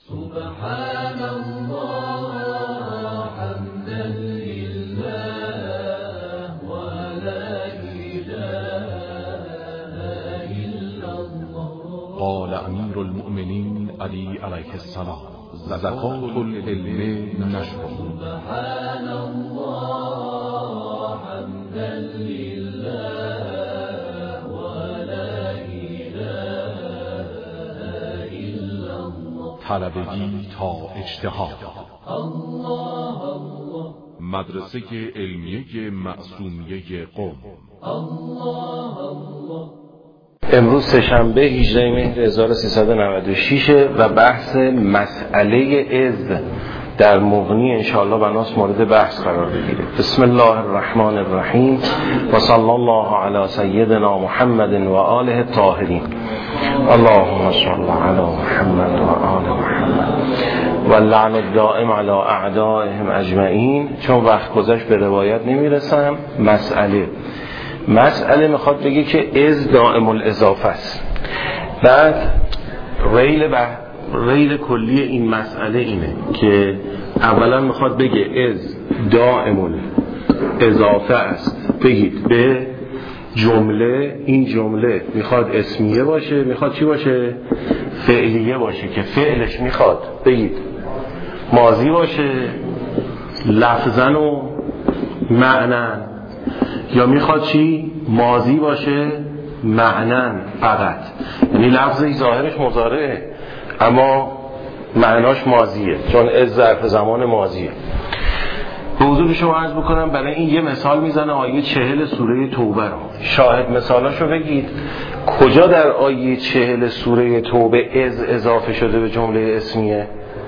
سبحان الله حمدا لله ولا إله إلا الله. قال امیر المؤمنین علی علیه السلام: زکات العلم نشر. سبحان الله حمدا لله ولا إله إلا الله. طلبگی تا اجتهاد. الله الله. مدرسه علمیه معصومیه قم. الله الله. امروز سه‌شنبه 18 مهر 1396 و بحث مسئله از در مغنی انشاءالله بناس مورد بحث قرار بگیره. بسم الله الرحمن الرحیم و صلی الله علی سیدنا محمد و آله الطاهرین. اللهم صل علی محمد و آل محمد و لعن الدائم علی اعدائهم اجمعین. چون وقت گذشت به روایت نمیرسم. مسئله میخواد بگه که از دائم الاضافه است. بعد ریل کلی این مسئله اینه که اولا میخواد بگه از دائم الاضافه است. بگید به جمله. این جمله میخواد اسمیه باشه، میخواد چی باشه؟ فعلیه باشه که فعلش میخواد بگید ماضی باشه لفظاً و معناً، یا میخواد چی؟ ماضی باشه معناً فقط، یعنی لفظی ظاهرش مضارعه اما معناش ماضیه، چون از ظرف زمان ماضیه. به حضور شما عرض بکنم برای این یه مثال میزنه آیه 40 سوره توبه رو. شاهد مثالاشو بگید. کجا در آیه 40 سوره توبه از اضافه شده به جمله اسمیه؟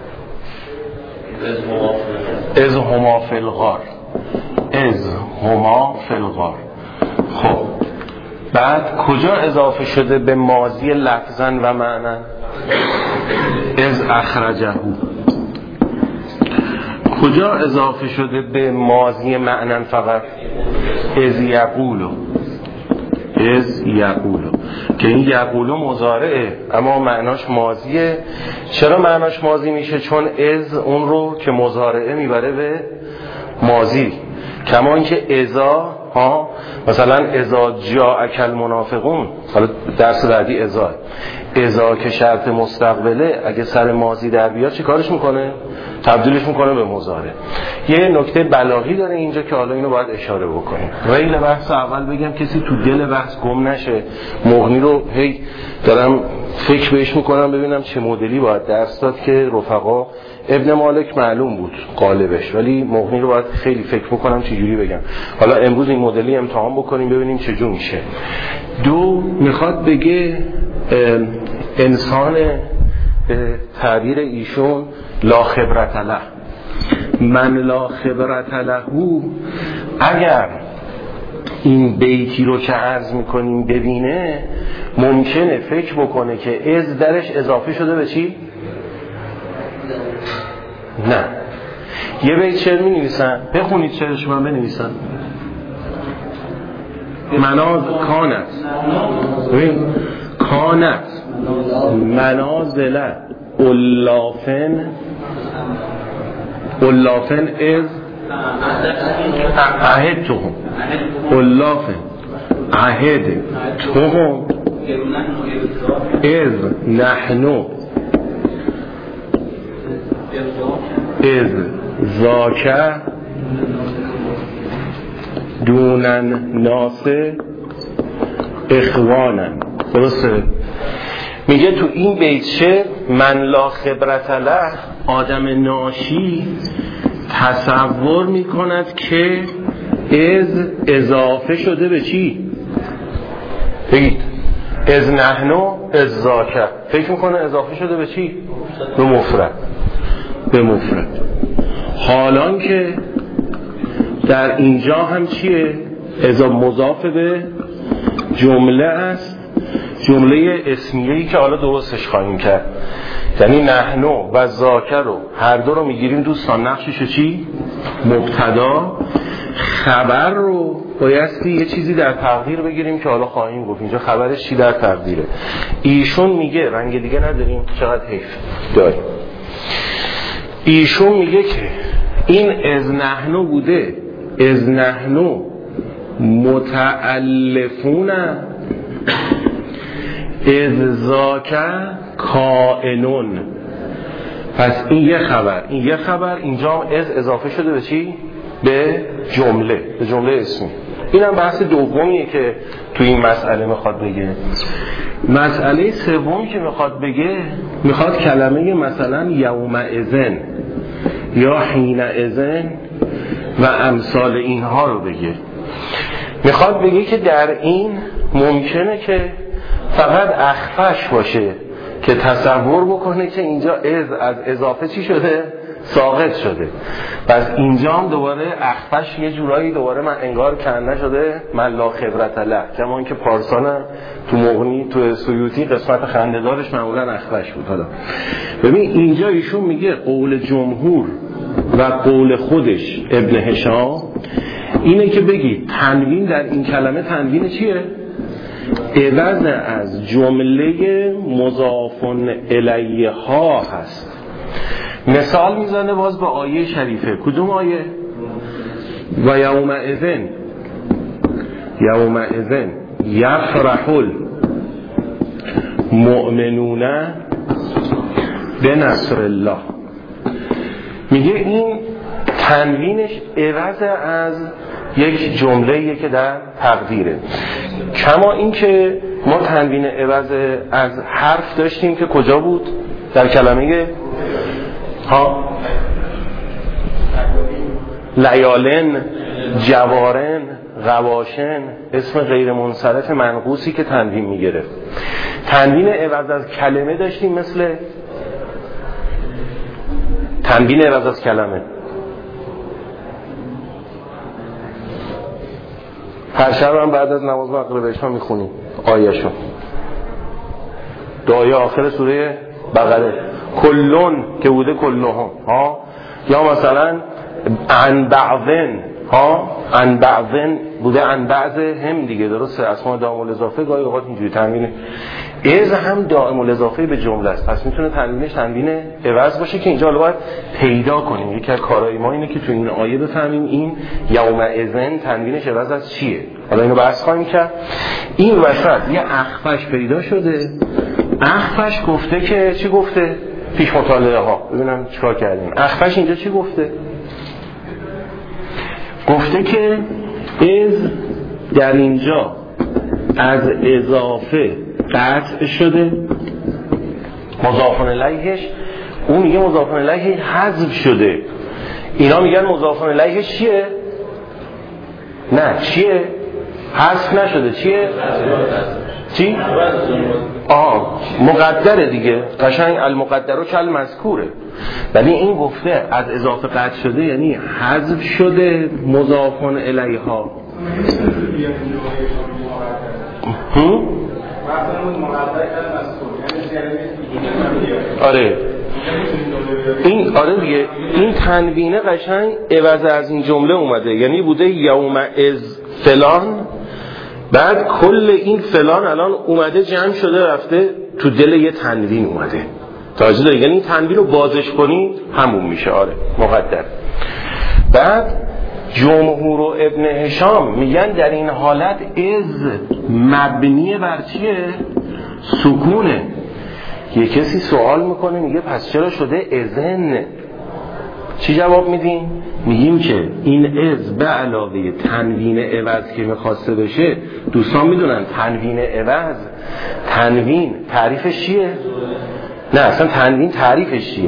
از هما فی الغار. از هما فی الغار. خب بعد کجا اضافه شده به ماضی لفظاً و معناً؟ از اخرجه. کجا اضافه شده به ماضی معناً فقط؟ از یقولو. از یقولو که این یقولو مضارعه اما معناش ماضیه. چرا معناش ماضی میشه؟ چون از اون رو که مضارعه میبره به ماضی. کما اینکه ازا مثلا ازا جاءک المنافقون، حالا درس بعدی ازا که شرط مستقبله اگه سر ماضی در بیاد چی کارش میکنه؟ تبدیلش میکنه به مضارع. یه نکته بلاغی داره اینجا که حالا اینو باید اشاره بکنیم. ریل بحث اول بگم کسی تو دل بحث گم نشه. مغنی رو هی دارم فکر بهش میکنم ببینم چه مدلی باید درس داد که رفقا. ابن مالک معلوم بود قالبش، ولی مغنی رو باید خیلی فکر بکنم چه جوری بگم. حالا امروز این مدلی امتحان بکنیم ببینیم چه جور میشه. دو، میخواد بگه انسان به تعبیر ایشون لا خبرت له. من لا خبرت له، اگر این بیتی رو که عرض میکنیم ببینه ممکنه فکر بکنه که از درش اضافه شده به چی؟ نه. یه بیت شعر می نویسن، بخونید شعرش من بنویسن. مناز کانت منازل اللافن از عهدتهم اللافن عهدتهم از نحنو از ذاکه دونن ناس اخوانن. درسته؟ میگه تو این بیت شعر من لا خبرت له، آدم ناشی تصور میکند که از اضافه شده به چی؟ بگید. از نحنو از ذاکه فکر میکنه اضافه شده به چی؟ به مفرد. حالان که در اینجا هم چیه؟ مضاف به جمله است، جمله اسمیه‌ای که حالا درستش خواهیم کرد. یعنی نحنو و ذاکر رو هر دو رو میگیریم دوستان. نقشش چی؟ مبتدا. خبر رو بایستی یه چیزی در تقدیر بگیریم که حالا خواهیم گفت اینجا خبرش چی در تقدیره. ایشون میگه رنگ دیگه نداریم، چقدر حیف داریم. ایشون میگه که این از نحنو بوده، از نحنو متألفون از ذاک کائنون. پس این یه خبر، این یه خبر، اینجا از اضافه شده به چی؟ به جمله، به جمله اسمی. این هم بحث دومیه که تو این مسئله میخواد بگه. مسئله سوم که میخواد بگه، میخواد کلمه مثلا یومئذن یا حینئذن و امثال اینها رو بگه. میخواد بگه که در این ممکنه که فقط اخفش باشه که تصور بکنه که اینجا از اضافه چی شده؟ ساقط شده. پس اینجا هم دوباره اخفش یه جورایی دوباره من انگار کنده شده من لا خبرت له، کما اینکه پارسان تو مغنی تو سیوطی قسمت خنده‌دارش معمولا اخفش بود. حالا ببین اینجا ایشون میگه قول جمهور و قول خودش ابن هشام اینه که بگی تنوین در این کلمه تنوین چیه؟ عوض از جمله مضاف الیه ها هست. مثال میزنه باز به آیه شریفه. کدوم آیه؟ و یومئذن یفرح المؤمنون بنصر الله. میگه این تنوینش عوض از یک جمله‌ای که در تقدیره. کما این که ما تنوین عوض از حرف داشتیم که کجا بود؟ در کلمه لیالن، جوارن، غواشن، اسم غیر منصرف منقوصی که تنوین میگرفت. تنوین عوض از کلمه داشتیم مثل تنوین عوض از کلمه. هر شب هم بعد از نماز مغرب عشا میخونیم آیه‌شو، دعای آخر سوره بقره، کلون که بوده کلهم ها، یا مثلا عن بعضن ها، عن بعضن بوده عن بعض هم دیگه، درسته؟ اسماء دائم الاضافه گاهی اوقات اینجوری تنوینه. از هم دائم الاضافه به جمله است، پس میتونه تنوینش تنوین عوض باشه که اینجا باید پیدا کنیم. یکی از کارهای ما اینه که تو این آیه بفهمیم این یومئذن تنوینش عوض از چیه. حالا اینو بحث خواهیم کرد. این وسط یه اخفش پیدا شده. اخفش گفته که چی گفته؟ پیش مطالعه ها ببینم چیکار کردیم. اخفش اینجا چی گفته؟ گفته که از در اینجا از اضافه قطع شده، مضاف الیهش اون میگه مضاف الیه حذف شده. اینا میگن مضاف الیه چیه؟ نه چیه؟ حذف نشده. چیه؟ چی؟ مقدره دیگه، قشنگ المقدر کل مذکوره. ولی این گفته از اضافه قطع شده یعنی حذف شده مضاف الیه ها. آره این آره دیگه، این تنوینه قشنگ عوض از این جمله اومده، یعنی بوده یوم از فلان، بعد کل این فلان الان اومده جمع شده رفته تو دل یه تنوین اومده. توجه داری؟ یعنی تنوین رو بازش کنی همون میشه. آره مقدر. بعد جمهور و ابن هشام میگن در این حالت از مبنی بر چیه؟ سکونه. یه کسی سوال میکنه میگه پس چرا شده اذن؟ چی جواب میدیم؟ میگیم که این از به علاوه تنوین عوض که میخواسته بشه، دوستان میدونن تنوین عوض، تنوین تعریفش چیه؟ نه اصلا تنوین تعریفش چیه؟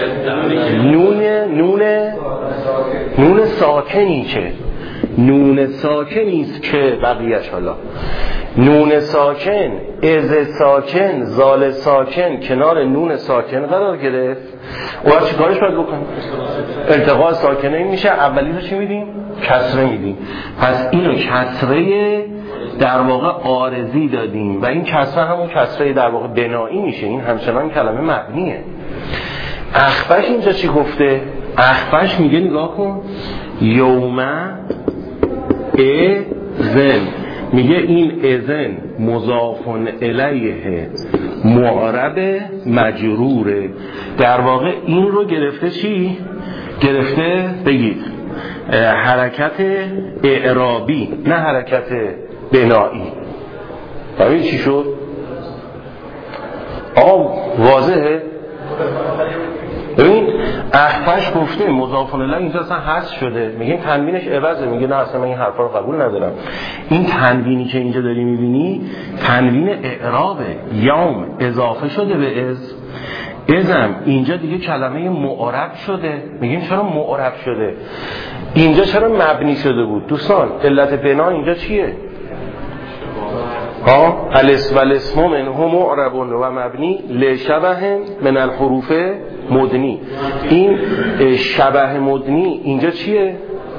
نون ساکنی که نون ساکنیست که بقیهش حالا نون ساکن، از ساکن، زال ساکن کنار نون ساکن قرار گرفت. و چی کارش باید بکنیم؟ التقاء ساکنه این میشه. اولی رو چی میدیم؟ کسره میدیم. پس اینو کسره در واقع عارضی دادیم و این کسره همون کسره در واقع بنایی میشه. این همچنان کلمه مبنیه. اخفش اینجا چی گفته؟ اخفش میگه نگاه کن یوم اذن، میگه این اذن مضاف الیه معرب مجروره. در واقع این رو گرفته چی؟ گرفته بگید حرکت اعرابی، نه حرکت بنایی. ببین چی شد؟ واضحه؟ ببین اخفش گفته مضاف الیه اینجا اصلا حذف شده، میگیم تنوینش عوضه، میگه نه اصلا من این حرفا رو قبول ندارم. این تنوینی که اینجا داری میبینی تنوین اعرابه. یوم اضافه شده به ازم اینجا دیگه کلمه معرب شده. میگیم چرا معرب شده؟ اینجا چرا مبنی شده بود؟ دوستان علت بنا اینجا چیه؟ الاسم منه معرب و مبنی لشبه من الحروف مدنی. این شبه مدنی اینجا چیه؟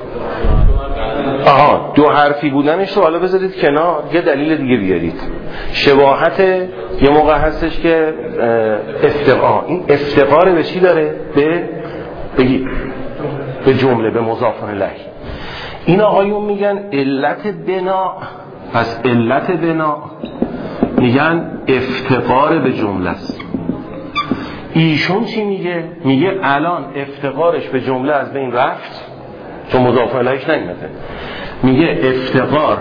دو حرفی بودنش رو حالا بذارید کنار، یه دلیل دیگه بیارید. شباهت یه موقع هستش که این افتقار به چی داره؟ بگید به جمله، به مضاف الیه. این آقایون میگن علت بنا. پس علت بنا میگن افتقار به جمله است. ایشون چی میگه؟ میگه الان افتقارش به جمله از بین رفت چون مضاف الیهش نیومده. میگه افتقار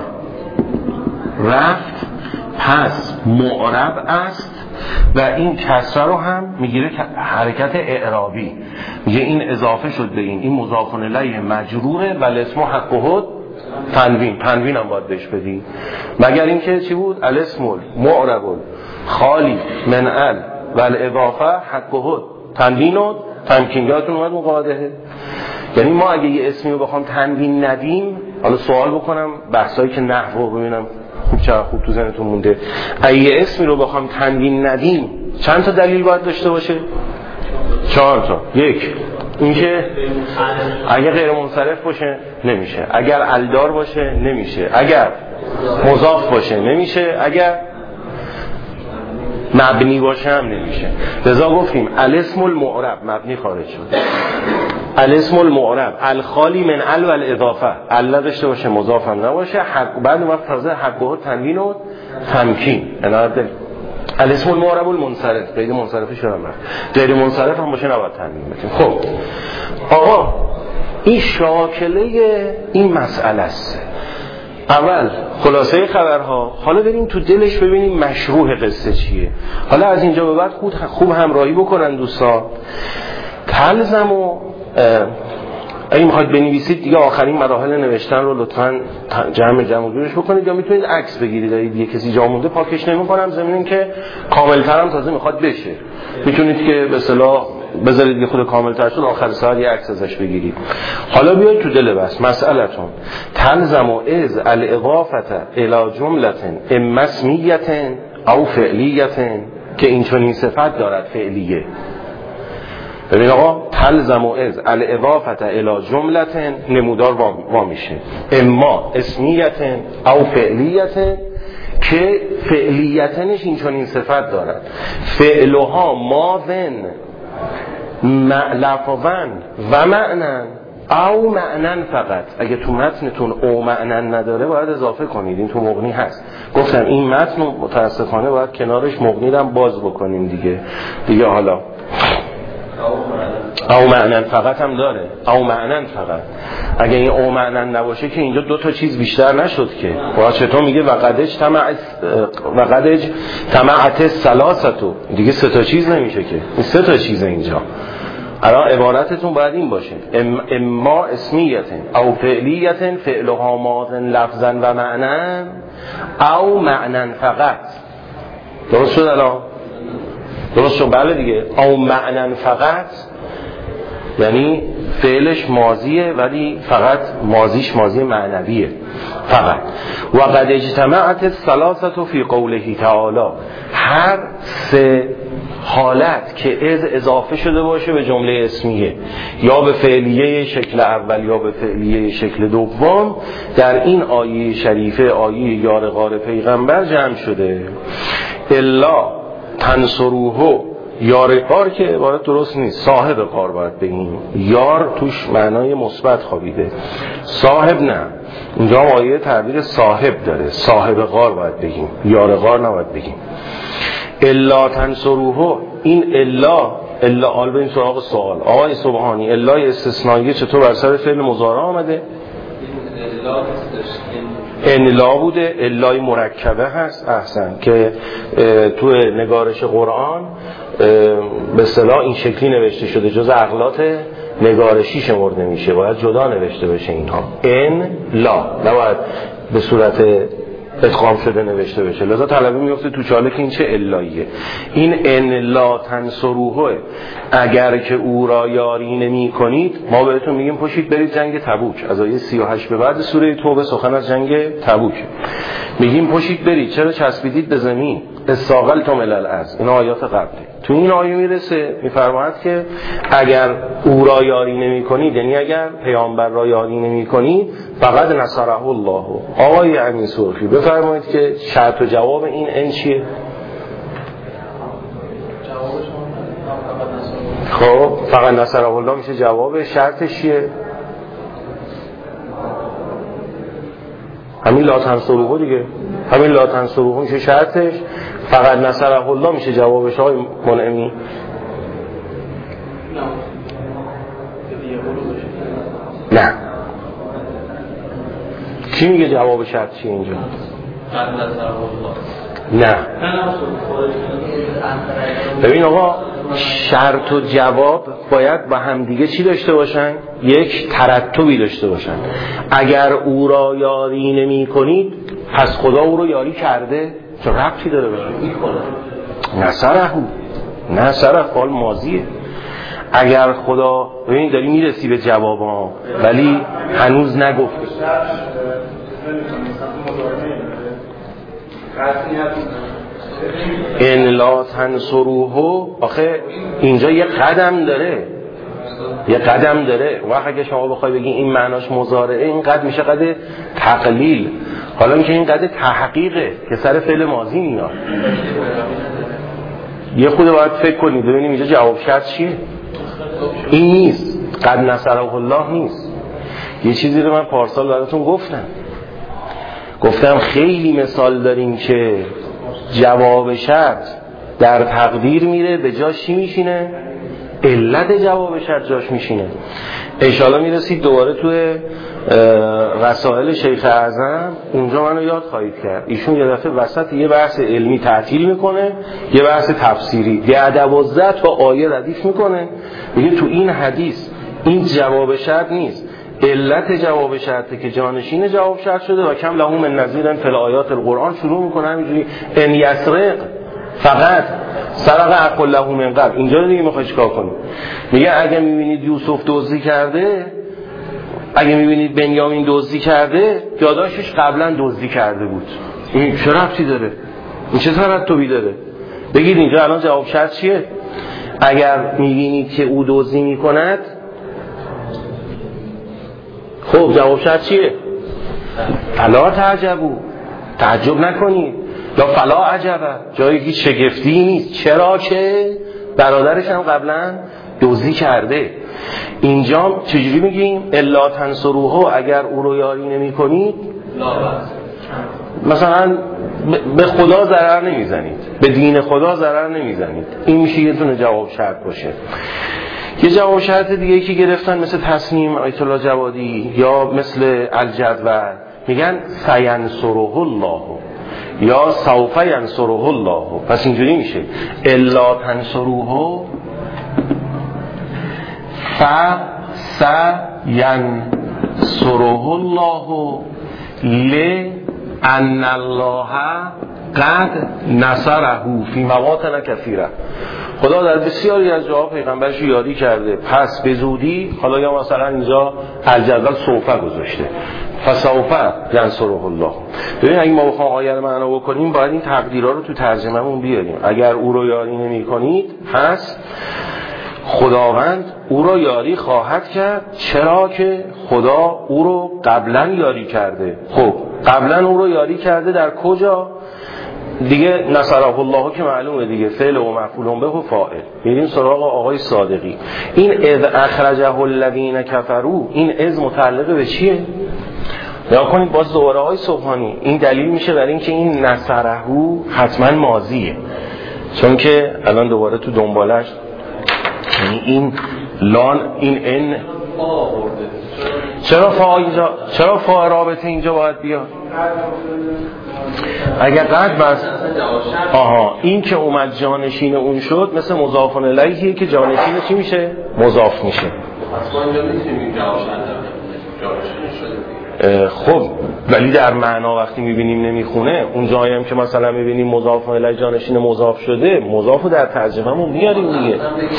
رفت پس معرب است و این کسره رو هم میگیره حرکت اعرابی. میگه این اضافه شد به این مضاف الیه مجروره و الاسم حقه تنوین هم باید بهش بدی، مگر اینکه چی بود؟ الاسم معرب خالی من ال و الاضافه حقه تنوین و تمکیناتون اومد مقاعده. یعنی ما اگه یه اسمی رو بخوام تنوین ندیم، حالا سوال بکنم بحثایی که نحو رو ببینم خوب تو ذهنتون مونده، اگه یه اسمی رو بخوام تنوین ندیم چند تا دلیل باید داشته باشه؟ 4 تا. یک، اینکه اگر غیر منصرف باشه نمیشه، اگر الدار باشه نمیشه، اگر مضاف باشه نمیشه، اگر مبنی باشه هم نمیشه. لذا گفتیم الاسم المعرب مبنی خارج شد. الاسم المعرب الخالی من ال و الاضافه، ال داشته باشه مضاف هم نباشه، بعد وقت تازه حقه تنوین و تمکین. الاسم المعرب المنصرف، غیر منصرفش هم غیر منصرف هم باشه نباید تنوین بدیم. خب آقا این شاکله این مسئله است. اول خلاصه خبرها، حالا بریم تو دلش ببینیم مشروع قصه چیه. حالا از اینجا به بعد خوب همراهی بکنن دوستان. تلزم و اگه میخواید بنویسید دیگه آخرین مراحل نوشتن رو لطفاً جمع جورش بکنید، یا میتونید عکس بگیرید. اگه دیگه کسی جا مونده پاکش نمی‌کنم، ضمن که کامل‌تر هم تازه میخواد بشه، میتونید که به اصطلاح بذارید یه خود کامل‌تر شد آخر ساعت یه عکس ازش بگیرید. حالا بیاید تو دل بس مسئله‌تون. تلزم از الاضافه الی جمله اما اسمیه او فعلیه، که این چنین صفت دارد فعلیه. ببین آقا تلزم از الاضافه الی جمله نمودار وا میشه اما اسمیه او فعلیه، که فعلیتنش این چنین صفت دارد. فعلها ماذن لفظن و معنن او معنن فقط. اگه تو متنتون او معنن نداره باید اضافه کنید، این تو مغنی هست. گفتم این متن متاسفانه باید کنارش مغنی رو باز بکنیم دیگه حالا او معنن فقط هم داره، او معنن فقط. اگه این او معنن نباشه که اینجا 2 تا چیز بیشتر نشد که. باید چطور میگه وقدج تمعت سلاستو، دیگه 3 تا چیز نمیشه که، این 3 تا چیزه اینجا. الان عبارتتون باید این باشه اما اسمیه او فعلیه فعلها ماضن لفظا و معنن او معنن فقط. درست شد الان؟ درست شد؟ بله دیگه. او معنن فقط یعنی فعلش ماضیه ولی فقط ماضیش ماضی معنویه فقط. و قد اجتمعت الثلاثه فی قوله تعالی، هر 3 حالت که از اضافه شده باشه به جمله اسمیه، یا به فعلیه شکل اول یا به فعلیه شکل دوم، در این آیه شریفه، آیه یار غار پیغمبر جمع شده. الا تنصروه یار غار که عبارت درست نیست، صاحب غار باید بگیم. یار توش معنای مثبت خوابیده، صاحب نه. اینجا آیه تعبیر صاحب داره، صاحب غار باید بگیم، یار غار نباید بگیم. الا تنصروه، این الا آل بریم سراغ سوال. آقای سبحانی الای استثنائیه چطور بر سر فعل مضارع آمده؟ الا بوده، الای مرکبه هست. احسن، که تو نگارش قرآن به اصطلاح این شکلی نوشته شده، جز اغلاط نگارشی شمرده میشه، باید جدا نوشته بشه اینها. ان لا، نباید به صورت ادغام شده نوشته بشه، لذا طلبه میفته تو چاله که این چه الاییه. این ان لا تنصروه، اگر که او را یاری نمی کنید، ما بهتون میگیم پشید برید جنگ تبوک. از آیه 38 به بعد سوره توبه سخن از جنگ تبوک. میگیم پشید برید، چرا چسبیدید به زمین؟ استاقلتم الی الارض. این آیات قبله. تو این آیه میرسه میفرماید که اگر او را یاری نمی کنید، یعنی اگر پیامبر را یاری نمی کنید، فقط نصره الله. آقای امین سرخی بفرمایید که شرط و جواب این ان چیه؟ خب فقط نصره الله میشه جواب، شرطش چیه؟ همین لا تنصروه دیگه، همین لا تنصروه میشه شرطش، فقط نصره الله میشه جوابش. های منعمی نه، چی میگه جواب شرط چیه اینجا؟ نه ببین آقا، شرط و جواب باید با هم دیگه چی داشته باشن؟ یک ترتبی داشته باشن. اگر او را یاری نمی کنید، پس خدا او رو یاری کرده؟ چه ربطی داره بشه؟ نصره فعل ماضیه. اگر خدا، ببین داری میرسی به جواب ها ولی هنوز نگفت. ان لا تنصروه، آخه اینجا یه قدم داره، و اگه شما بخوای بگی این معناش مضارعه، این قد میشه قد تقلیل. حالا میشه این قد تحقیقه که سر فعل ماضی میاد. یه خود باید فکر کنید ببینیم اینجا جواب شرط چیه. این نیست، قد نصره الله نیست. یه چیزی رو من پارسال براتون گفتم خیلی مثال داریم که جواب شرط در تقدیر میره، به جاش چی میشینه؟ علت جواب شرط جاش میشینه. انشالله میرسید دوباره توی رسائل شیخ اعظم، اونجا منو یاد خواهید کرد. ایشون یه دفعه وسط یه بحث علمی تعطیل میکنه، یه بحث تفسیری بی‌ادب و آیه ردیف میکنه، میگه تو این حدیث این جواب شرط نیست، علت جواب شرطه که جانشین جواب شرط شده و کم لهم من نظیر فی الآیات القرآن. شروع میکنه همینجوری ان یسرق فقط سرق عقل له من قبل. اینجا دیگه میخوای چیکار کنی؟ میگه اگه میبینید یوسف دزدی کرده، اگه میبینید بنیامین دزدی کرده، داداشش قبلا دزدی کرده بود. این چه ربطی داره؟ این چه ترتبی داره؟ بگید اینجا الان جواب شرط چیه؟ اگر میبینید که او دزدی میکند، خب جواب شرط چیه؟ فلا تعجبوا، تعجب نکنید، یا فلا عجبه، جایی هیچ شگفتی نیست، چرا که برادرش هم قبلا دزدی کرده. اینجا چجوری میگیم؟ الا تنصروه، اگر او رو یاری نمی کنید، مثلا به خدا ضرر نمیزنید، به دین خدا ضرر نمیزنید. این میشه یه دونه جواب شرط باشه. یه جواب شرط دیگه که گرفتن مثل تصنیم آیت الله جوادی یا مثل الجدول، میگن سینصره الله یا سوف ینصره الله. پس اینجوری میشه الا تنصروه فسینصره الله لأن الله قد نصره فی مواطن کثیره. خدا در بسیاری از جاها پیغمبرش یاری کرده، پس به زودی، حالا یا مثلا اینجا الجدول سوفه گذاشته، فسوف ینصره الله. ببین اگه ما بخوام آیه رو معنا بکنیم، باید این تقدیرها رو تو ترجمه‌مون بیاریم. اگر او رو یاری نمی‌کنید، پس خداوند او رو یاری خواهد کرد، چرا که خدا او رو قبلا یاری کرده. خب قبلا او رو یاری کرده در کجا؟ دیگه نصره الله که معلومه دیگه، فعل و مفعول به و فاعل. میریم سراغ آقای صادقی. این اذ اخرجه الذین کفروا، این اذ متعلق به چیه؟ نگاه کنید باز دوباره آقای سبحانی، این دلیل میشه برای اینکه این نصره حتما ماضیه، چون که الان دوباره تو دنبالش یعنی این لان این ان چرا فا رابطه اینجا باید بیاد؟ اگر قد بس این که اومد جانشین اون شد مثل مضاف الیهی که جانشین چی میشه؟ مضاف میشه. خب ولی در معنا وقتی میبینیم نمیخونه، اون جایی هم که مثلا میبینیم مضاف الیه جانشین مضاف شده، مضافو در ترجمه‌مون بیاریم دیگه.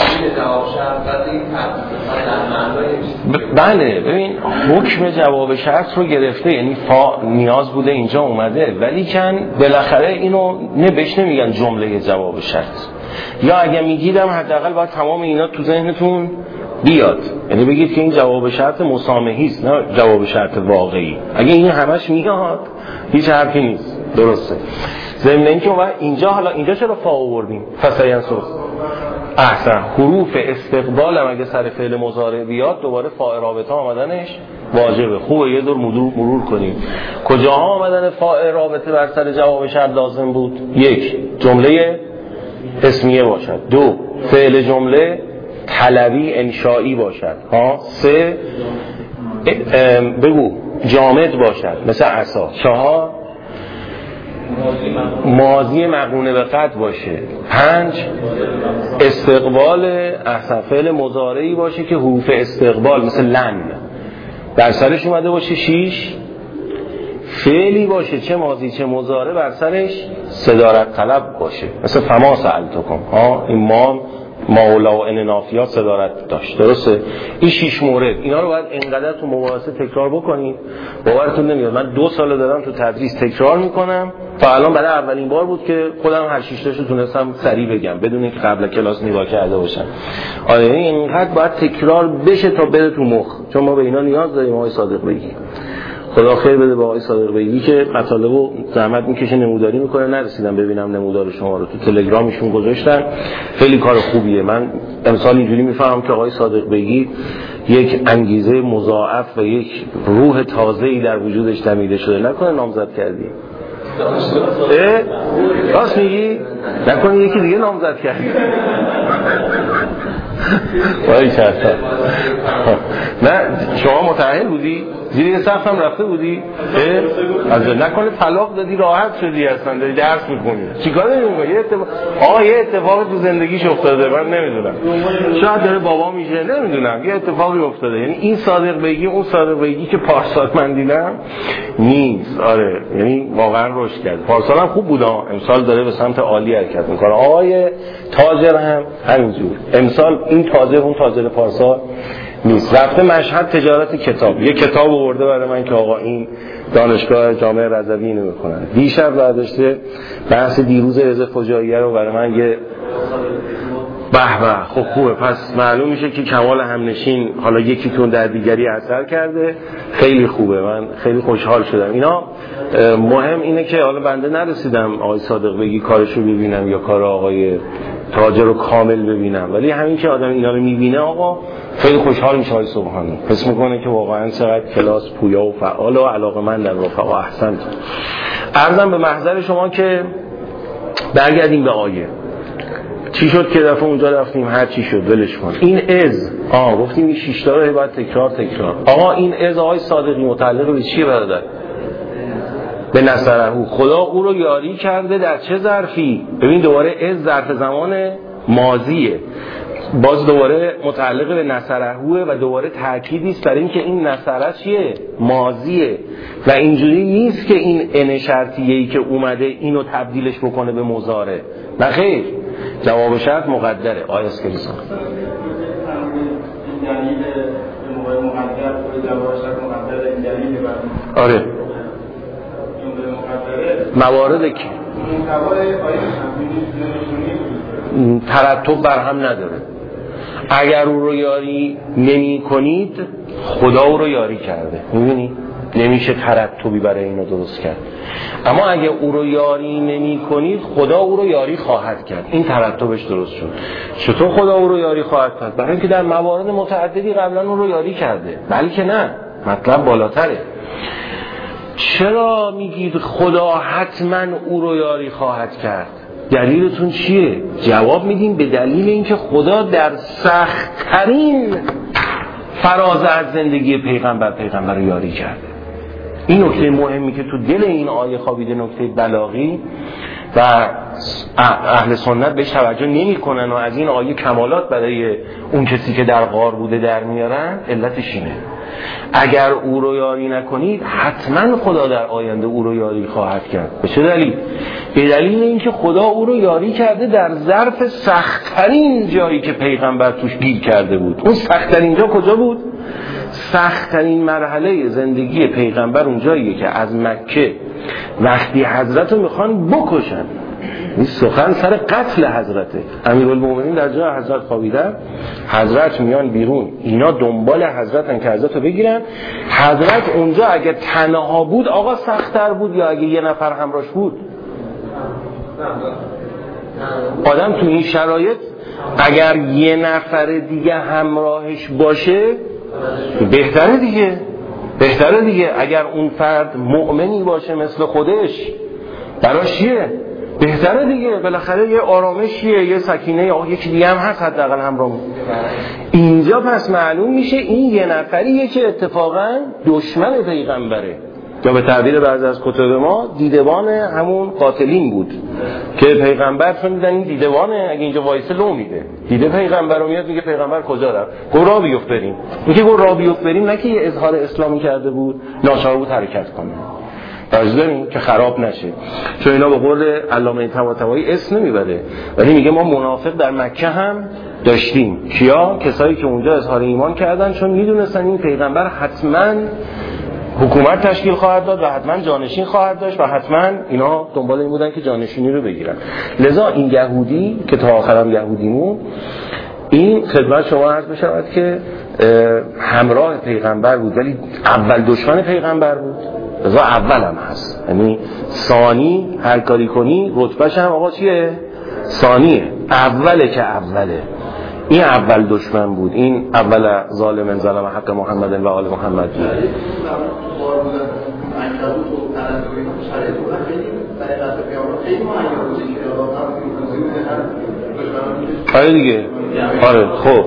بله ببین حکم جواب شرط رو گرفته، یعنی فا نیاز بوده اینجا اومده، ولی کن بالاخره اینو بهش نمیگن جمله جواب شرط، یا اگه میگیدم حداقل باید تمام اینا تو ذهنتون بیاد، یعنی بگید که این جواب شرط مسامحی است نه جواب شرط واقعی. اگه این همش میاد هیچ حرفی نیست، درسته. ضمن اینکه اینجا حالا اینجا چرا فا آوردیم؟ فسینسو احسن حروف استقبال هم اگه سر فعل مضارع بیاد دوباره فاء رابطه آمدنش واجبه. خوبه یه دور مرور کنیم. کجاها آمدن فاء رابطه بر سر جواب شرط لازم بود؟ یک، جمله اسمیه باشد. دو، فعل جمله طلبی انشایی باشد. سه، بگو جامد باشد مثل عصا. چهار، ماضی مقرون به قد باشه. پنج، استقبال احسن فعل مضارعی باشه که حروف استقبال مثل لن بر سرش اومده باشه. شیش، فعلی باشه چه ماضی چه مضارع بر سرش صدارت طلب باشه مثل فما سألتکم. این ماولا و اننافیات صدارت داشت، درسته؟ این 6 مورد، اینا رو باید انقدر تو مباحثه تکرار بکنید. باورتون نمیاد من 2 سال دارم تو تدریس تکرار میکنم تا الان برای اولین بار بود که خودم هر 6 تاشو تونستم سریع بگم بدون اینکه قبل کلاس نگاه کرده باشم. آره اینقدر باید تکرار بشه تا بره تو مخ، چون ما به اینا نیاز داریم. آقای صادق بگی خدا خیر بده با آقای صادق بگی که مطالبو زحمت میکشه نموداری میکنه. نرسیدم ببینم نمودار شما رو، تو تلگرامشون گذاشتن، خیلی کار خوبیه. من امسال اینجوری میفهمم که آقای صادق بگی یک انگیزه مضاعف و یک روح تازه‌ای در وجودش دمیده شده. نکنه نامزد کردی؟ راست میگی؟ نکنه یکی دیگه نامزد کردی؟ وای چرتا. نه شما متأهل بودی؟ زیر یه سقف هم رفته بودی؟ از نکنه طلاق دادی راحت شدی اصلا داری درس میکنی؟ چیکار داری میکنی؟ یه اتفاق تو زندگیش افتاده، من نمیدونم، شاید داره بابا میشه، نمیدونم، یه اتفاقی افتاده. یعنی این صادق بگی اون صادق بگی که پارسال من دیدم نیست. آره یعنی واقعا رشد کرد. پارسال هم خوب بود، امسال داره به سمت عالی حرکت میکنه. آقای تاجر هم همینجور، امسال این تاجر اون تاجر پارسال نیست. رفته مشهد تجارت کتاب، یه کتاب آورده برای من که آقا این دانشگاه جامعه رضوی اینو میکنن. دیشب برداشته بحث دیروز رضا فجاییه رو برای من یه به خب خوبه. پس معلوم میشه که کمال همنشین حالا یکیتون در دیگری اثر کرده. خیلی خوبه، من خیلی خوشحال شدم. اینا مهم اینه که حالا بنده نرسیدم آقای صادق بگی کارشو ببینم یا کار آقای تاجر رو کامل ببینم، ولی همین که آدم اینا رو میبینه آقا خیلی خوشحال میشه. آقای سبحانی حس میکنه که واقعا چقدر کلاس پویا و فعال و علاقه‌مند در رفقا. احسنت. عرضم به محضر شما که برگردیم به آیه. چی شد که دفعه اونجا رفتیم هر چی شد ولش کن. این از گفتیم این 6 تا رو باید تکرار. آقا این از آقای صادقی متعلق به چیه برادر؟ به نصره. خدا او رو یاری کرده در چه ظرفی؟ ببین دوباره از ظرف زمان ماضیه، باز دوباره متعلق به نصره و دوباره تأکیدی است بر این که این نصره چیه؟ ماضیه و اینجوری نیست که این ان شرطیه‌ای که اومده اینو تبدیلش بکنه به مضارع. نه خیر، جواب شرط مقدره. آیه اسکریسان آره موارد که ترتب بر هم نداره. اگر او رو یاری نمی کنید خدا او رو یاری کرده. میبینی؟ نمیشه ترتبی برای اینو درست کرد. اما اگه او رو یاری نمی کنید خدا او رو یاری خواهد کرد. این ترتبش درست شد. چطور خدا او رو یاری خواهد کرد؟ برای اینکه در موارد متعددی قبلا او رو یاری کرده. بلکه نه، مطلب بالاتره. چرا میگید خدا حتما او رو یاری خواهد کرد؟ دلیلتون چیه؟ جواب میدیم به دلیل اینکه خدا در سخت‌ترین فراز از زندگی پیغمبر رو یاری کرده. این نکته مهمی که تو دل این آیه خوابیده، نکته بلاغی و اهل سنت بهش توجه نمی کنن و از این آیه کمالات برای اون کسی که در غار بوده در میارن، علتش اینه. اگر او رو یاری نکنید حتما خدا در آینده او رو یاری خواهد کرد. به چه دلیل؟ به دلیل اینکه خدا او رو یاری کرده در ظرف سخت‌ترین جایی که پیغمبر توش گیر کرده بود. اون سخت‌ترین جا کجا بود؟ سخت‌ترین مرحله زندگی پیغمبر اون جاییه که از مکه وقتی حضرت رو میخوان بکشن، این سخن سر قتل حضرته. امیرالمومنین در جای حضرت خوابیدن، حضرت میان بیرون، اینا دنبال حضرتن که حضرت رو بگیرن. حضرت اونجا اگه تنها بود آقا سخت‌تر بود یا اگه یه نفر همراهش بود؟ آدم تو این شرایط اگر یه نفر دیگه همراهش باشه بهتره دیگه. اگر اون فرد مؤمنی باشه مثل خودش براش چیه؟ بهتره دیگه. بالاخره یه آرامشیه، یه سکینه، یا یکی دیگه هم هست حداقل همراه. اینجا پس معلوم میشه این یه نفریه که اتفاقا دشمن پیغمبره، یا به تعبیر بعضی از کتب ما دیدبان همون قاتلین بود که پیغمبر چون دیدن این دیدبانه، اگه اینجا وایسه لو میده، دیده پیغمبر رو میاد میگه پیغمبر کجا رفت؟ گفت راه بیفت بریم. میگه گفت راه بیفت بریم، نه که یه اظهار اسلامی کرده بود، ناچار بود حرکت کنه. راضی داریم که خراب نشه، چون اینا به قول علامه طباطبایی اسم نمیبره، ولی میگه ما منافق در مکه هم داشتیم. کیا؟ کسایی که اونجا اظهار ایمان کردن چون میدونستن این پیغمبر حتما حکومت تشکیل خواهد داد و حتما جانشین خواهد داشت و حتما اینا دنبال این بودن که جانشینی رو بگیرن. لذا این یهودی که تا آخرم یهودیمون، این خدمت شما عرض بشود که همراه پیغمبر بود ولی اول دشمن پیغمبر بود. لذا اول هم هست، یعنی ثانی هر کاری کنی رتبهش هم آقا چیه؟ ثانیه. اوله که اوله. این اول دشمن بود. این اول ظالم ظلم حق محمد و آل محمد بود. آره دیگه. آره خب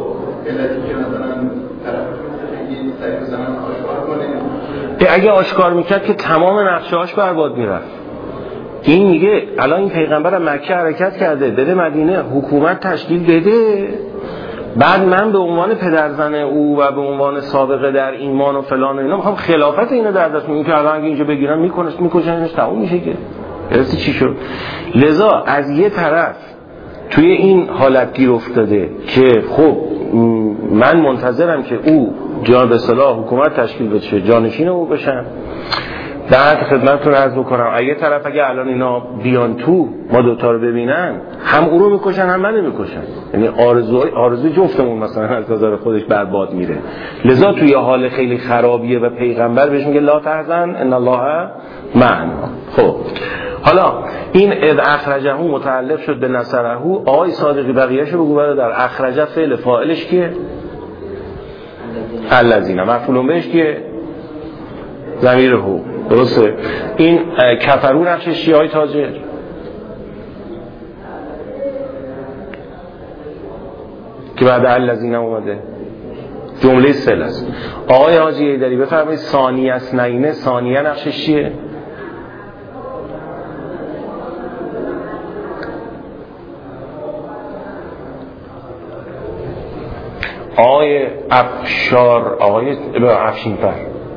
اگه آشکار میکرد که تمام نقشه‌هاش برباد میرفت. این میگه الان این پیغمبر مکه حرکت کرده بده مدینه، حکومت تشکیل بده، بعد من به عنوان پدرزن او و به عنوان سابقه در ایمان و فلان و اینا میخوام خلافت اینو در دست میگیرم که الان اگه اینجا بگیرن میکشنش تموم میشه که درستی چی شد. لذا از یه طرف توی این حالت گیر افتاده که خب من منتظرم که او جان به صلاح حکومت تشکیل بشه، جانشین او بشن. بعد خدمتتون عرض بکنم اگه طرف اگه الان اینا بیان تو ما دوتا رو ببینن، هم او رو میکشن هم منو میکشن، یعنی آرزوی جفتمون مثلا از نظر خودش برباد میره. لذا توی حال خیلی خرابیه و پیغمبر بهش میگه لا تحزن ان الله معنا. خب حالا این اذ اخرجه متعلق شد به نصره. آقای صادقی بقیه‌شو بگو در اخرجه فعل فاعلش کیه؟ الذین. مفعول بهش کیه؟ ضمیر هو. درسته. این کفرو نقشش چیه های تاجر؟ که بعد الذین اومده جمله سل است. آقای حاجی ایدری بفرمایید ثانی اثنین، ثانیه نقشش چیه؟ آقای افشار، آقای افشینفر،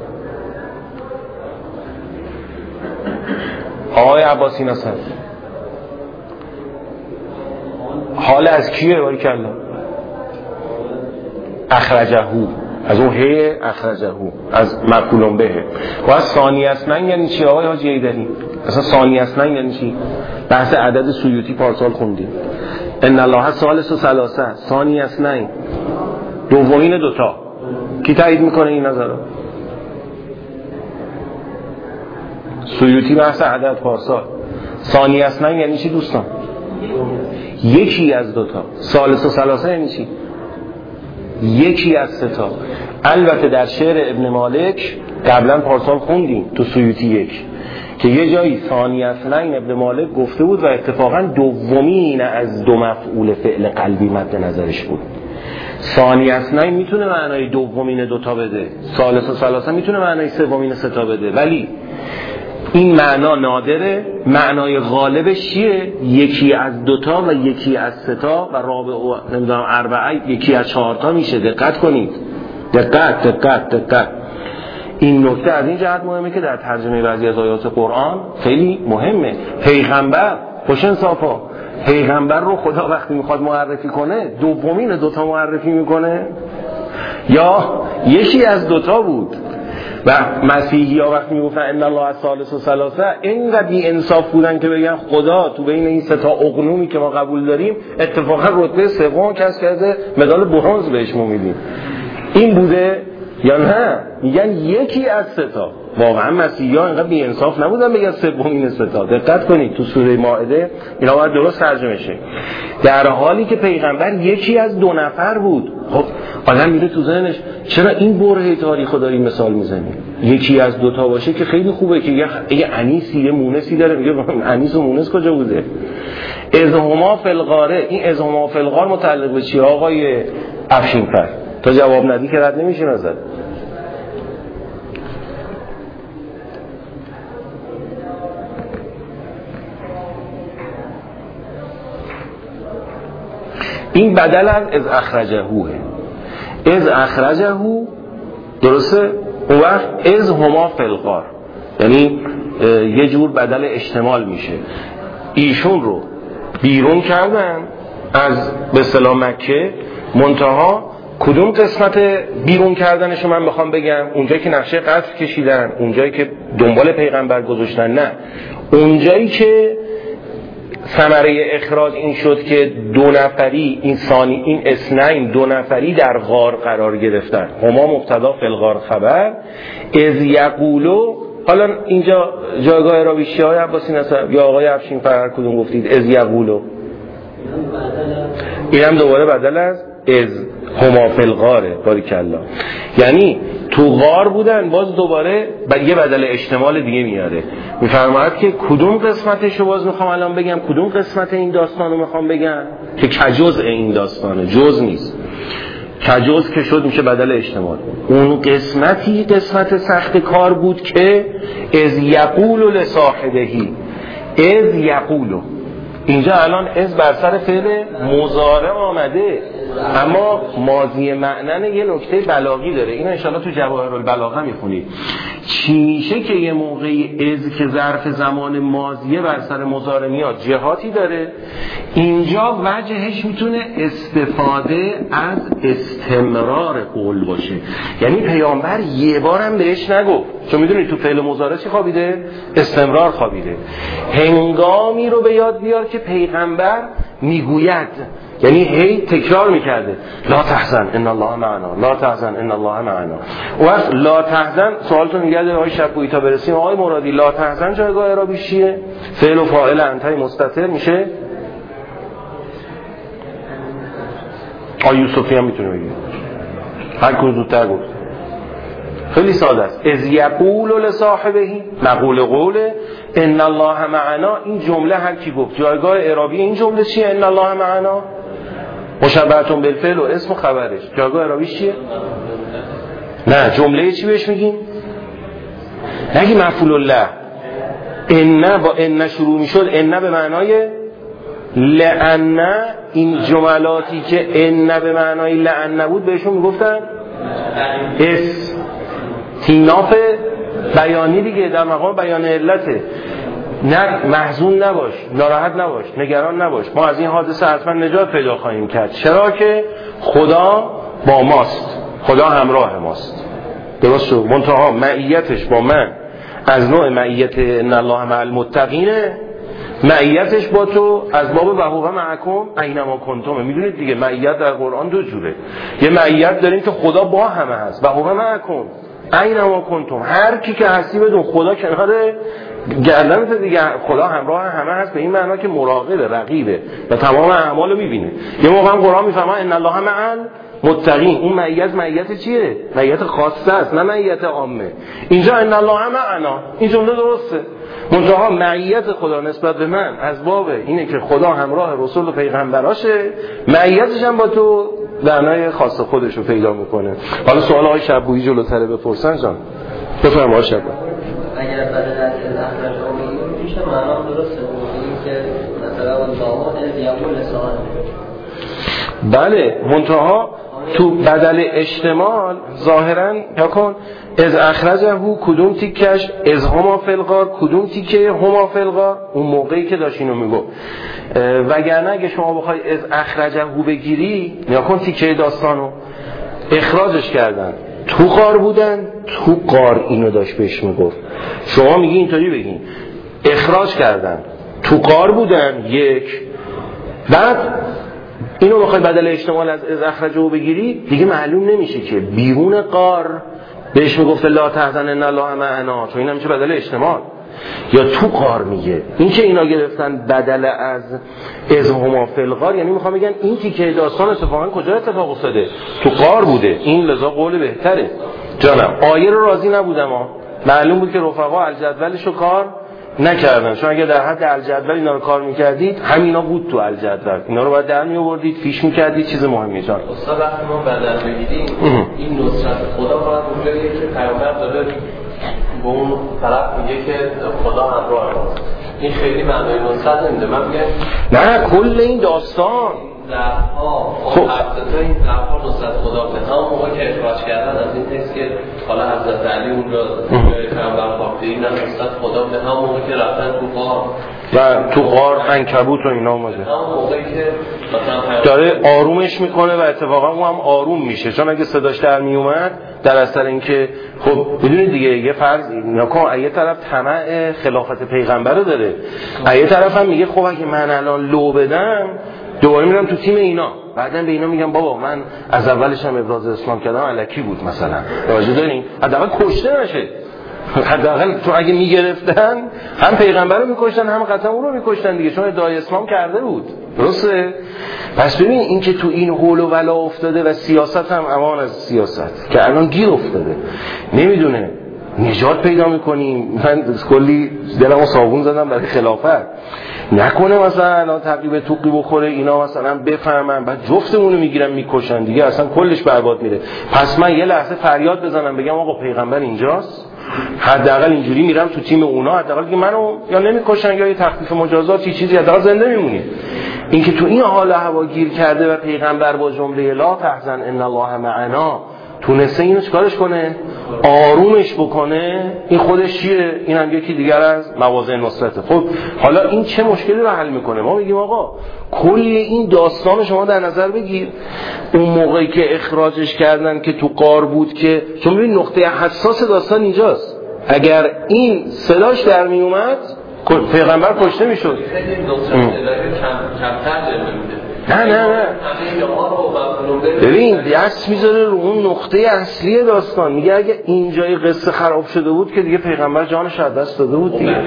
آقای عباسی نصر، حال از کیه؟ باری کلا اخرجهو، از اون هی اخرجهو، از مفعول به. و از ثانی اثنین یعنی چی آقای حاجی ایدری؟ اصلا ثانی اثنین یعنی چی؟ بحث عدد سیوطی پارسال خوندیم. ان الله ثالث ثلاثه، ثانی اثنین، دومین دوتا. کی تایید میکنه این نظر رو؟ سیوطی بحث عدد پارسال. ثانی اثنین یعنی چی دوستان؟ یکی از دوتا. ثالث و ثلاثه یعنی چی؟ یکی از سه تا. البته در شعر ابن مالک قبلا پارسال خوندیم تو سیوطی 1 که یه جایی ثانی اثنین ابن مالک گفته بود و اتفاقا دومین از دو مفعول فعل قلبی مد نظرش بود. ثانی اثنین میتونه معنای دومین دوتا بده، ثالث و ثلاثه میتونه معنای سومین سه تا بده، ولی این معنا نادره. معنای غالبش چیه؟ یکی از دوتا و یکی از سه تا و رابع و نمیدونم اربعه یکی از 4 تا میشه. دقت کنید، دقت. این نکته از این جهت مهمه که در ترجمه بعضی از آیات قرآن خیلی مهمه. پیغمبر خوش انصافا، پیغمبر رو خدا وقتی میخواد معرفی کنه دومین دوتا معرفی میکنه یا یکی از دوتا بود. و مسیحی ها وقتی میگفتن ان الله ثالث و ثلاثه اینقدر بی انصاف بودن که بگن خدا تو بین این سه تا اقنومی که ما قبول داریم اتفاقا رتبه سوم کسب کرده، مدال برنز بهش ما میدیم. این بوده یا نه؟ میگن یکی از سه تا. واقعا مسیحی ها اینقدر بی انصاف نبودن بگن سومین سه تا. دقت کنید تو سوره مائده اینا باید درست ترجمه شه. در حالی که پیغمبر یکی از 2 نفر بود. خب آدم میره تو ذهنش چرا این برهه تاریخو داری مثال میزنی؟ یکی از 2 تا باشه که خیلی خوبه که یه انیسی یه مونسی داره. میگه انیس و مونس کجا بوده؟ اذهما فی الغار. این اذهما فی الغار متعلق به چی آقای افشینفر؟ تا جواب ندی که رد نمیشین ازت. این بدل از اخرجهوه. از اخرجهو درسته؟ اون وقت از هما فی الغار یعنی یه جور بدل اشتمال میشه. ایشون رو بیرون کردن از به اصطلاح مکه، منتها کدوم قسمت بیرون کردنش رو من بخوام بگم؟ اونجایی که نقشه قتل کشیدن، اونجایی که دنبال پیغمبر گذاشتن؟ نه، اونجایی که ثمره اخراج این شد که 2 نفری این اثنین 2 نفری در غار قرار گرفتن. هما مبتدا فی الغار خبر. از یقولو، حالا اینجا جایگاه راویشی های عباسی نصر یا آقای افشین فرهر کدوم گفتید؟ از یقولو اینم دوباره بدل از هما فی الغاره. باریکالله. یعنی تو غار بودن، باز دوباره یه بدل احتمال دیگه میاره. میفرماید که کدوم قسمتشو باز میخوام الان بگم، کدوم قسمت این داستانو میخوام بگم که کجزء این داستانه، جز نیست. کجز که شد میشه بدل احتمال. اون قسمتی قسمت سخت کار بود که از یقول لصاحبهی. از یقولو اینجا الان از بر سر فعل مضارع آمده، اما ماضی معنن یه نکته بلاغی داره. اینو انشاءالله تو جواهر البلاغه میخونید. چی میشه که یه موقعی از که ظرف زمان ماضیه بر سر مضارع میاد جهاتی داره. اینجا وجهش میتونه استفاده از استمرار قول باشه، یعنی پیامبر یه بارم بهش نگفت، چون میدونید تو فعل مضارع چی خوابیده؟ استمرار خوابیده. هنگامی رو به یاد بیار که پیغمبر میگوید، یعنی هی تکرار میکرده لا تحزن ان الله معنا، لا تحزن ان الله معنا. و لا تحزن سوالتون میگرده آقای شبویی تا برسیم آقای مرادی، لا تحزن جایگاه اعرابی چیه؟ فعل و فاعل انتهای مستتر میشه. آقای یوسفی هم میتونه بگه، هر کدوم زودتر گفت. خیلی ساده است. از یقول لصاحبهی، مقول قوله ان الله معنا. این جمله هر کی گفت جایگاه اعرابی این جمله چیه؟ ان الله معنا مشبهتون بالفعل و اسم و خبرش. جایگاه اعرابیش چیه؟ نه، جمله چی بهش میگیم؟ نگی مفعول الله. ان با ان شروع میشد، ان به معنای لأن. این جملاتی که ان به معنای لأن بود بهشون میگفتن استیناف بیانی دیگه، در مقام بیان علته. نه محزون نباش، ناراحت نباش، نگران نباش، ما از این حادثه حتما نجات پیدا خواهیم کرد. چرا که خدا با ماست، خدا همراه ماست. درست شد؟ منتها معیتش با من از نوع معیت ان الله مع المتقینه، معیتش با تو از باب و هو معکم اینما کنتم. میدونید دیگه معیت در قرآن 2 جوره. یه معیت داریم که خدا با همه هست، و هو معکم اینما کنتم. هر کی که هستی بدون خدا کناره گردنت دیگه خدا همراه همه هست به این معنا که مراقبه، رقیبه و تمام اعمالو میبینه. یه موقع هم قرآن میفهمه ان الله مع المتقین. اون معیت چیه؟ معیت خاصه است نه معیت عامه. اینجا ان الله معنا، این جمله درسته، منتها معیت خدا نسبت به من از باب اینه که خدا همراه رسول و پیغمبراشه، معیتش هم با تو معنای خاص خودش رو پیدا میکنه. حالا سوال آقای شبویی جلوتره بپرسن جان. بفرمایید آقای شبویی. اگر بدل از اخراج آمدیم میشه معنا درسته این که مثلا الله از یقول لسان. بله، منتها تو بدل اشتمال ظاهرا یکن از اخرجه کدوم تیکش، از هما فلغار کدوم تیکه هما فلغار، اون موقعی که داشت اینو میگو. وگرنه اگه شما بخوای از اخرجه بگیری یکن تیکه داستانو اخراجش کردن، تو غار بودن، تو غار اینو داشت بهش میگفت. شما میگی اینطوری بگین اخراج کردن، تو غار بودن یک، بعد اینو بخوای بدل احتمال از اخرجه بگیری دیگه معلوم نمیشه که بیرون غار بهش میگفت لا تحزن ان الله معنا، چون این میشه بدل احتمال، یا تو غار میگه. این که اینا گرفتن بدل از هما فی الغار، یعنی میخوام بگن این تیکه داستان اتفاقا کجا اتفاق افتاده؟ تو غار بوده. این لذا قول بهتره. جانم آیه رو راضی نبودم معلوم بود که رفقا الجدولشو کار نکردن، چون اگه در حد الجدول اینا رو کار میکردید همینا بود تو الجدول، اینا رو باید در میآوردید فیش میکردید. چیز مهمی جان استاد وقتی ما بدل بگیریم این نصرت خدا فقط اونجاییه که پیامبر داره به اون طرف میگه که خدا همراه ماست، این خیلی معنای نصرت نمیده. من میگم نه کل این داستان ضعف‌ها خب البته این ضعف‌ها نصرت خدا به همون موقع که اخراج کردن از این حس که حالا حضرت علی اون را پیامبر خوابیده این نصرت خدا به همون موقع که رفتن تو غار و تو غار عنکبوت و اینا اومده، همون موقعی که مثلا داره آرومش میکنه و اتفاقا اون هم آروم میشه، چون اگه صداش در میومد در اثر اینکه خب میدونید دیگه یه فرض نکن، یه طرف طمع خلافت پیغمبر رو داره، یه طرف هم میگه خب اگه من الان لو بدم دوباره میرم تو تیم اینا، بعدن به اینا میگم بابا من از اولش هم ابراز اسلام کردم الکی بود مثلا، راجع دارین حداقل کشته نشه، حداقل تو اگه میگرفتن هم پیغمبر رو میکشتن هم قطعا اون رو میکشتن دیگه، چون ادعای اسلام کرده بود. درسته؟ پس ببین این که تو این حول و ولا افتاده و سیاست هم امان از سیاست که الان گیر افتاده نمیدونه نجات پیدا میکنیم. من کلی دلمو صابون زدم برای خلافت، نکنه مثلا تقریبا توقی بخوره اینا مثلا بفهمن بعد جفتمون رو میگیرن میکشن دیگه اصلا کلش برباد میره. پس من یه لحظه فریاد بزنم بگم آقا پیغمبر اینجاست، حداقل اینجوری میرم تو تیم اونا، حداقل که منو یا نمیکشن یا یه تخفیف مجازاتی چیزی حداقل زنده میمونیم. این که تو این حال هوا گیر کرده و پیغمبر با جمله لا تحزن ان الله معنا تونسته اینو چیکارش کنه؟ آرومش بکنه. این خودش چیه؟ این هم یکی دیگر از مواضع نصرته. خب حالا این چه مشکلی رو حل میکنه؟ ما میگیم آقا کل این داستان شما در نظر بگیر، اون موقعی که اخراجش کردن که تو غار بود، که چون ببین نقطه حساس داستان اینجاست، اگر این صداش در می اومد پیغمبر کشته میشد. نه ببین دست میذاره رو اون نقطه اصلی داستان، میگه اگه اینجای قصه خراب شده بود که دیگه پیغمبر جانش از دست داده بود دیگه.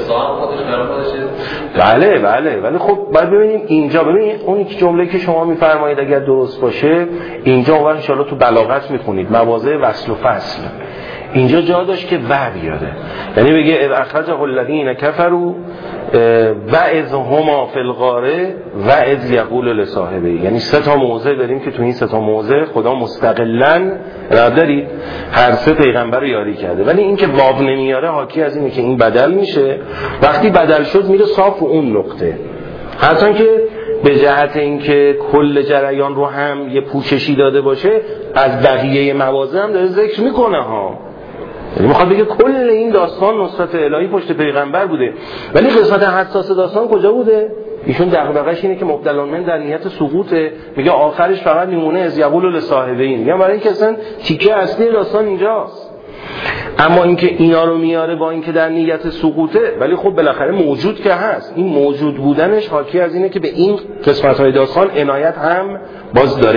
بله ولی خب باید ببینیم اینجا، ببین اون جمله که شما میفرمایید اگر درست باشه اینجا اون ان شاءالله تو بلاغت میخونید مواضع وصل و فصل، اینجا جا داشت که و بیاره، یعنی بگه اذ اخرجه الذین کفروا و اذ هما فی الغار و اذ یقول لصاحبه، یعنی سه تا موضع داریم که تو این سه تا موضع خدا مستقلاً دارید هر سه پیغمبر رو یاری کرده، ولی این که واو نمیاره حاکی از اینه که این بدل میشه، وقتی بدل شد میره صاف اون نقطه، حتی که به جهت اینکه کل جریان رو هم یه پوششی داده باشه از بقیه مواضع هم داره ذکر میکنه ها، یعنی میخواد بگه کل این داستان نصرت الهی پشت پیغمبر بوده، ولی قسمت حساس داستان کجا بوده؟ ایشون دغدغه‌اش اینه که مبتلا من در نیت سقوطه، میگه آخرش فقط میمونه از یقول لصاحبین، میگه برای اینکه اصلا تیکه اصلی داستان اینجاست. اما اینکه اینا رو میاره با اینکه در نیت سقوطه، ولی خب بالاخره موجود که هست، این موجود بودنش حاکی از اینه که به این قسمت‌های داستان عنایت هم باز داره.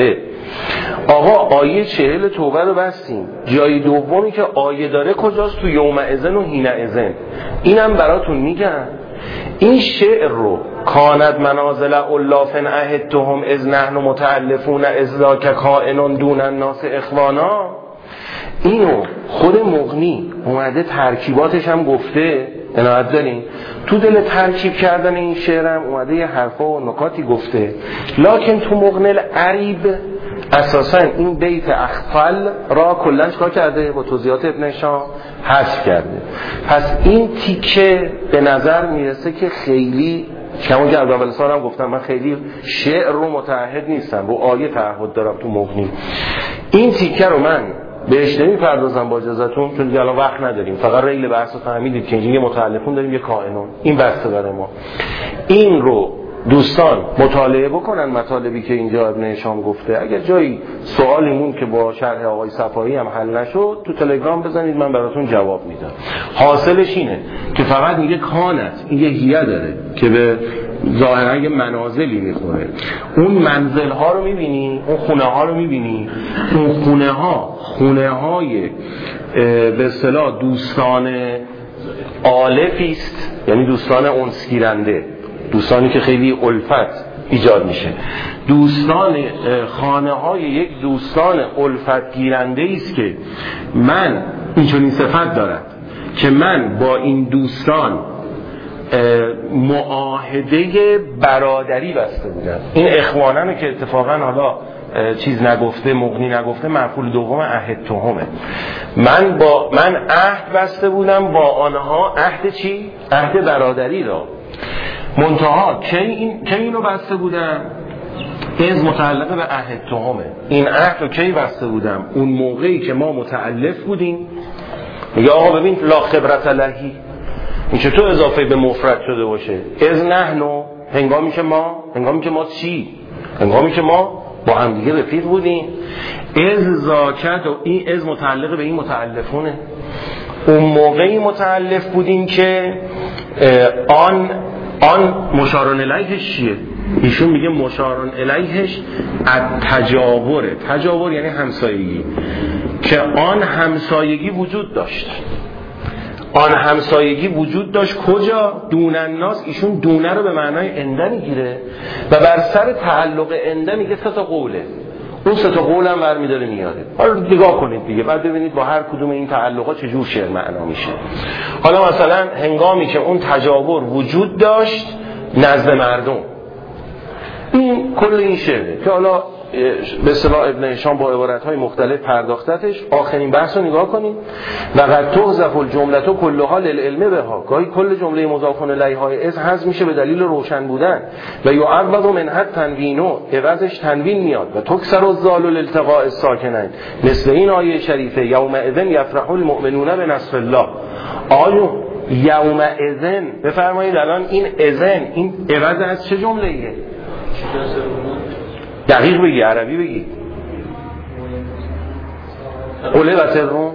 آقا آیه 40 توبه رو بستیم، جای دومی که آیه داره کجاست؟ تو یومئذن و حینئذن. اینم براتون میگم این شعر رو کانت منازل اللافن عهدتهم اذ نحن متألفون اذ ذاک کائن دون الناس اخوانا، اینو خود مغنی اومده ترکیباتش هم گفته، عنایت دارین تو دل ترکیب کردن این شعرم اومده یه حرفا و نکاتی گفته، لکن تو مغنی العریب اساسا این بیت اخفل را کلن چکار کرده؟ با توضیحات ابن هشام حذف کرده. پس این تیکه به نظر میرسه که خیلی کمون که اول سالم گفتم من خیلی شعر رو متعهد نیستم، رو آیه تعهد دارم تو مغنی. این تیکه رو من بهش نمیپردازم با اجازهتون، چون دیگه الان وقت نداریم، فقط ریل بحث رو فهمیدید که اینجا یه متعلقون داریم یه کائنون، این بحث برای ما. این رو دوستان مطالعه بکنن مطالبی که اینجا ابن هشام گفته. اگر جایی سوالی مون که با شرح آقای صفایی هم حل نشد تو تلگرام بزنید من براتون جواب میدم. حاصلش اینه که فقط میگه کانت، این یه هیه داره که به ظاهرا یه منازلی میخوره. اون منزل ها رو میبینی، اون خونه ها رو میبینی، اون خونه های به اصطلاح دوستان آلفیست، یعنی دوستان انسگیرنده، دوستانی که خیلی الفت ایجاد میشه. دوستان خانه های یک دوستان الفت گیرنده است که من این صفت دارد که من با این دوستان معاهده برادری بسته بودم. این اخوانانه که اتفاقا حالا چیز نگفته، مغنی نگفته، مفعول دوم عهدتهمه. من عهد بسته بودم با آنها. عهد چی؟ عهد برادری را. منتها که اینو بسته بودم از متعلقه به عهدتهمه. این عهد رو کی بسته بودم؟ اون موقعی که ما متعلف بودیم. میگه آقا ببین لا خبرت لهی، این چطور اضافه به مفرد شده باشه؟ از نحنو، هنگامی که ما چی؟ هنگامی که ما با هم دیگه رفیق بودیم. از زاکت و این از متعلقه به این متعلفونه. اون موقعی متعلف بودیم که آن مشارون الیهش چیه؟ ایشون میگه مشارون الیهش التجاوره. تجاور یعنی همسایگی، که آن همسایگی وجود داشت. آن همسایگی وجود داشت کجا؟ دون الناس. ایشون دونه رو به معنای انده میگیره و بر سر تعلق انده میگه 3 تا قوله. اون 3 تا قول هم برمی‌داره میاره. حالا نگاه کنید دیگه، بعد ببینید با هر کدوم این تعلقات چجور شعر معنا میشه. حالا مثلا هنگامی که اون تجاور وجود داشت نزد مردم، این کل این شعره که حالا به اصطلاح ابن هشام با عبارت‌های مختلف پرداختتش. آخرین بحث رو نگاه کنید. وقد تحذف الجمله كلها للعلم بها. گاهی کل جمله مضاف الیه های از حذف میشه به دلیل روشن بودن. و یعوض منها تنوینو، عوضش تنوین میاد. و تکسر الضال لالتقاء الساکنین، مثل این آیه شریفه یومئذ یفرح المؤمنون بنصر الله. آیو یومئذ بفرمایید الان این اذن، این عوض از چه جمله‌ایه؟ دقیق بگی، عربی بگی. غلبت الروم.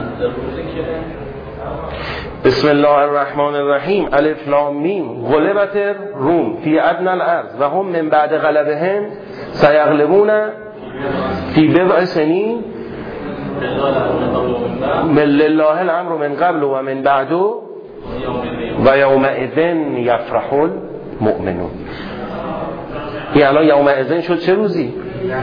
بسم الله الرحمن الرحیم الف لام میم غلبت الروم فی ادنی الارض و هم من بعد غلبهم سیغلبون فی بضع سنین من لله الامر من قبل و من بعد و یومئذ یفرح المؤمنون. این الان یومئذ شد چه روزی؟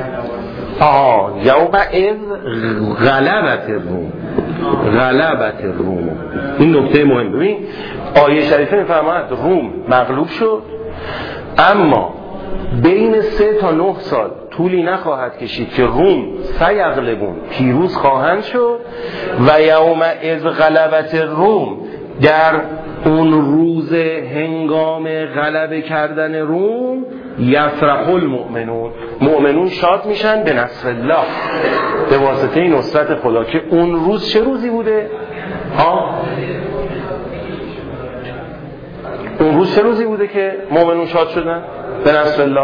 یومئذ غلبت الروم. غلبت الروم. این نکته مهم. ببین آیه شریفه میفرماید روم مغلوب شد، اما بین 3 تا 9 سال طولی نخواهد کشید که روم سیغلبون پیروز خواهند شد. و یومئذ غلبت الروم، در اون روز هنگام غلبه کردن روم یفرح المؤمنون، مؤمنون شاد میشن به نصر الله، به واسطه نصرت خدا. که اون روز چه روزی بوده؟ اون روز چه روزی بوده که مؤمنون شاد شدن به نصر الله؟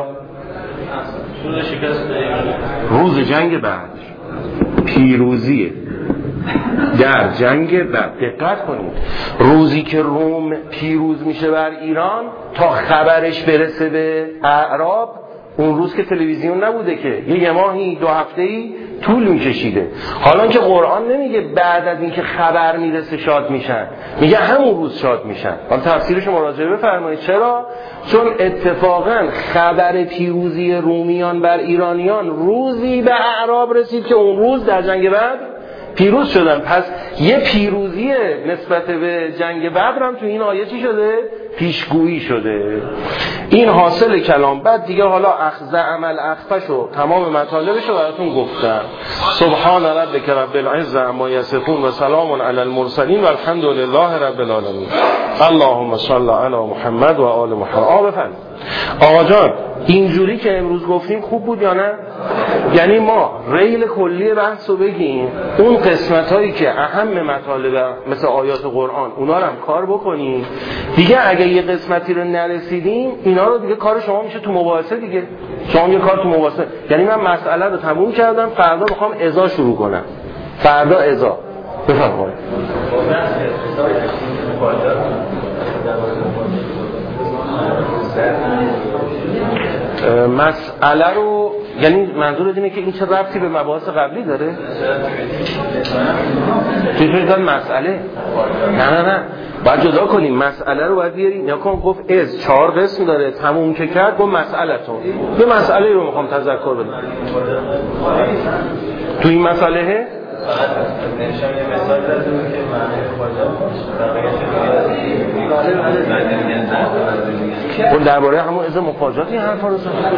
روز جنگ بدر، پیروزیه در جنگ بدر. دقت کنید، روزی که روم پیروز میشه بر ایران تا خبرش برسه به اعراب اون روز که تلویزیون نبوده که یه ماهی 2 هفته‌ای طول میکشیده. حالا که قرآن نمیگه بعد از اینکه خبر میرسه شاد میشن، میگه همون روز شاد میشن. حالا تفسیرش مراجعه بفرمایید. چرا؟ چون اتفاقا خبر پیروزی رومیان بر ایرانیان روزی به اعراب رسید که اون روز در جنگ بدر پیروز شدن. پس یه پیروزی نسبت به جنگ بدر هم تو این آیه چی شده؟ پیشگویی شده. این حاصل کلام. بعد دیگه حالا اخذ عمل اخفش و تمام مطالبش رو براتون گفتم. سبحان ربک رب العزة عما یصفون و سلام علی المرسلین و الحمد لله رب العالمین. اللهم صل علی محمد و آل محمد. آقا جان اینجوری که امروز گفتیم خوب بود یا نه؟ یعنی ما ریل کلی بحث رو بگیم، اون قسمت هایی که اهم مطالب مثل آیات قرآن اونا رو هم کار بکنیم دیگه. اگه یه قسمتی رو نرسیدیم اینا رو دیگه کار شما میشه تو مباحثه دیگه. شما یه کار تو مباحثه، یعنی من مسئله رو تموم کردم، فردا میخوام ازا شروع کنم. فردا ازا بفرمایید. مسئله رو یعنی منظور اینه که این چه ربطی به مباحث قبلی داره؟ چطوری داره مسئله؟ نه باید جدا کنیم. مسئله رو باید بیاریم. یا کن گفت از 4 قسم داره، تموم که کرد گفت مسئله تو یه مسئله رو میخوام تذکر بدم. تو این مسئله نشان یه مثال لازمه که معنی خواجه اون درباره همون از مفاجاتی حرفا رو زدن.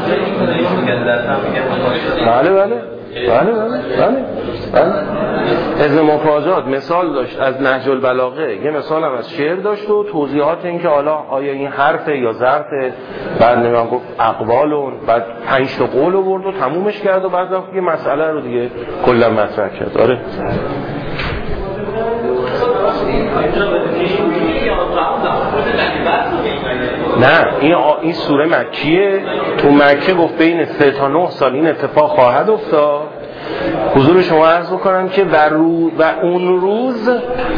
بله از مفاجات مثال داشت از نهج البلاغه، یه مثال هم از شعر داشت و توضیحات این که حالا آیا این حرفه یا ظرفه. بعد نمیدونم گفت اقوالون، بعد 5 تا قول آورد و تمومش کرد و بعد یه مسئله رو دیگه کلا مطرح کرد. آره نه این سوره مکیه. تو مکه گفت بین 3 تا 9 سال این اتفاق خواهد افتاد. حضور شما عرض بکنم که و اون روز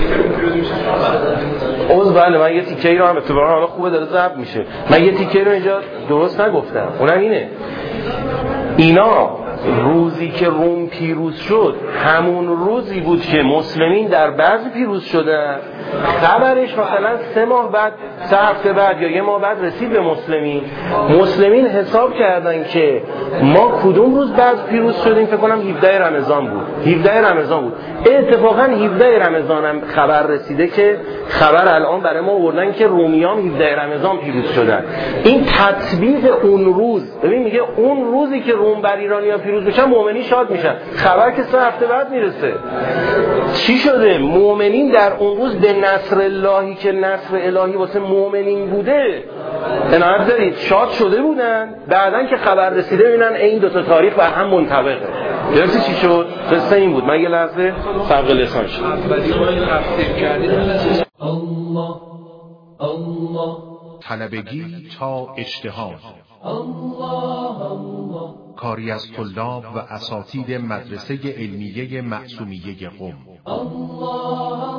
بله من یه تیکه‌ای رو هم اتفاقا حالا خوبه داره ضبط میشه، من یه تیکه‌ای رو اینجا درست نگفتم. اونم اینه اینا روزی که روم پیروز شد همون روزی بود که مسلمین در بعض پیروز شدن. خبرش مثلا 3 ماه بعد، 3 هفته بعد یا 1 ماه بعد رسید به مسلمین حساب کردن که ما کدوم روز بعد پیروز شدیم. فکر کنم 17 رمضان بود. اتفاقا 17 رمضان هم خبر رسیده که خبر الان برای ما آوردن که رومیان 17 رمضان پیروز شدن. این تطبیق اون روز. ببین میگه اون روزی که روم بر ایرانیا پیروز بشن مؤمنین شاد میشن. خبر که 3 هفته بعد میرسه. چی شده؟ مؤمنین در اون روز به نصر الهی که نصر الهی واسه مؤمنین بوده عنایت دارید شاد شده بودن. بعدن که خبر رسیده ببینن این 2 تا تاریخ بر هم منطبقه. درسته چی شد؟ قصه این بود. من یه لحظه فرق لسان شد. الله الله طلبگی تا اجتهاد. کاری از طلاب و اساتید مدرسه علمیه معصومیه قم.